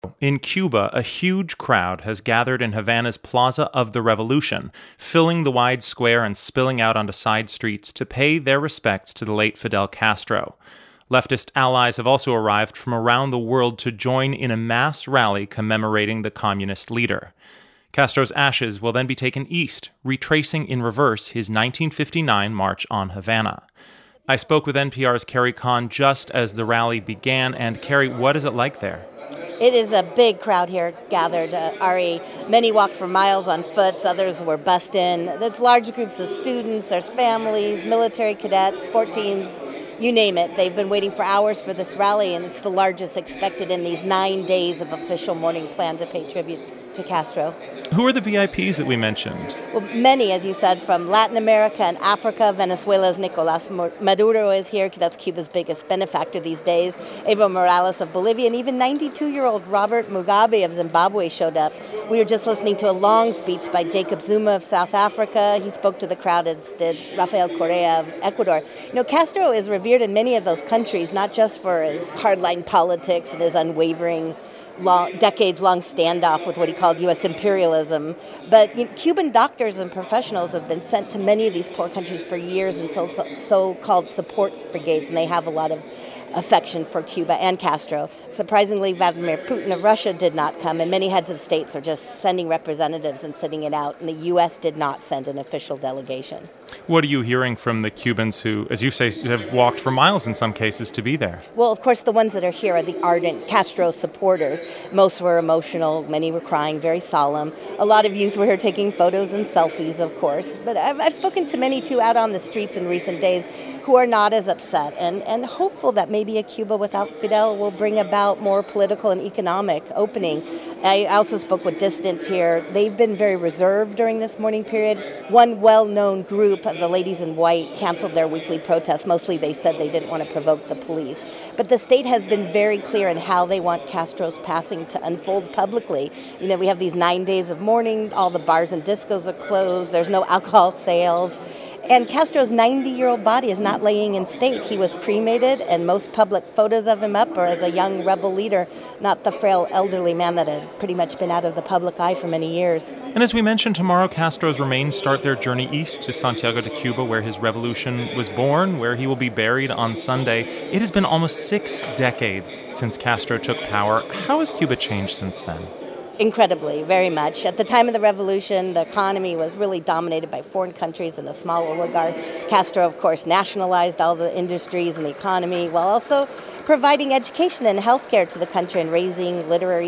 In Cuba, a huge crowd has gathered in Havana's Plaza of the Revolution, filling the wide square and spilling out onto side streets to pay their respects to the late Fidel Castro. Leftist allies have also arrived from around the world to join in a mass rally commemorating the communist leader. Castro's ashes will then be taken east, retracing in reverse his 1959 march on Havana. I spoke with NPR's Carrie Kahn just as the rally began. And Carrie, what is it like there? It is a big crowd here gathered, Ari. Many walked for miles on foot, others were bussed in. There's large groups of students, there's families, military cadets, sport teams, you name it. They've been waiting for hours for this rally, and it's the largest expected in these 9 days of official mourning plan to pay tribute to Castro. Who are the VIPs that we mentioned? Well, many, as you said, from Latin America and Africa. Venezuela's Nicolás Maduro is here. That's Cuba's biggest benefactor these days. Evo Morales of Bolivia, and even 92-year-old Robert Mugabe of Zimbabwe showed up. We were just listening to a long speech by Jacob Zuma of South Africa. He spoke to the crowd, as did Rafael Correa of Ecuador. Castro is revered in many of those countries, not just for his hardline politics and his unwavering decades-long standoff with what he called U.S. imperialism. But Cuban doctors and professionals have been sent to many of these poor countries for years in so-called support brigades, and they have a lot of affection for Cuba and Castro. Surprisingly, Vladimir Putin of Russia did not come, and many heads of states are just sending representatives and sitting it out, and the U.S. did not send an official delegation. What are you hearing from the Cubans who, as you say, have walked for miles in some cases to be there? Well, of course, the ones that are here are the ardent Castro supporters. Most were emotional, many were crying, very solemn. A lot of youth were here taking photos and selfies, of course. But I've spoken to many, too, out on the streets in recent days who are not as upset and hopeful that maybe a Cuba without Fidel will bring about more political and economic opening. I also spoke with dissidents here. They've been very reserved during this mourning period. One well-known group, the Ladies in White, canceled their weekly protests. Mostly they said they didn't want to provoke the police. But the state has been very clear in how they want Castro's passing to unfold publicly. We have these 9 days of mourning. All the bars and discos are closed. There's no alcohol sales. And Castro's 90-year-old body is not laying in state. He was cremated, and most public photos of him up are as a young rebel leader, not the frail elderly man that had pretty much been out of the public eye for many years. And as we mentioned, tomorrow Castro's remains start their journey east to Santiago de Cuba, where his revolution was born, where he will be buried on Sunday. It has been almost 6 decades since Castro took power. How has Cuba changed since then? Incredibly, very much. At the time of the revolution, the economy was really dominated by foreign countries and a small oligarch. Castro, of course, nationalized all the industries and the economy while also providing education and healthcare to the country and raising literacy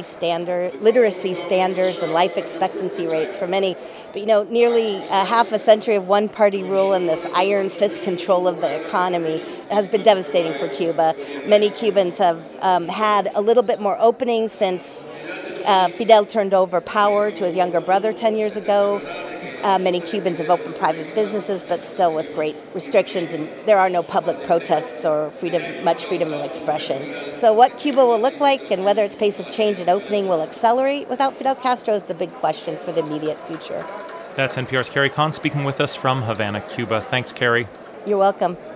standards and life expectancy rates for many. But, nearly half a century of one-party rule and this iron fist control of the economy has been devastating for Cuba. Many Cubans have had a little bit more opening since Fidel turned over power to his younger brother 10 years ago. Many Cubans have opened private businesses, but still with great restrictions, and there are no public protests or much freedom of expression. So what Cuba will look like and whether its pace of change and opening will accelerate without Fidel Castro is the big question for the immediate future. That's NPR's Carrie Kahn speaking with us from Havana, Cuba. Thanks, Carrie. You're welcome.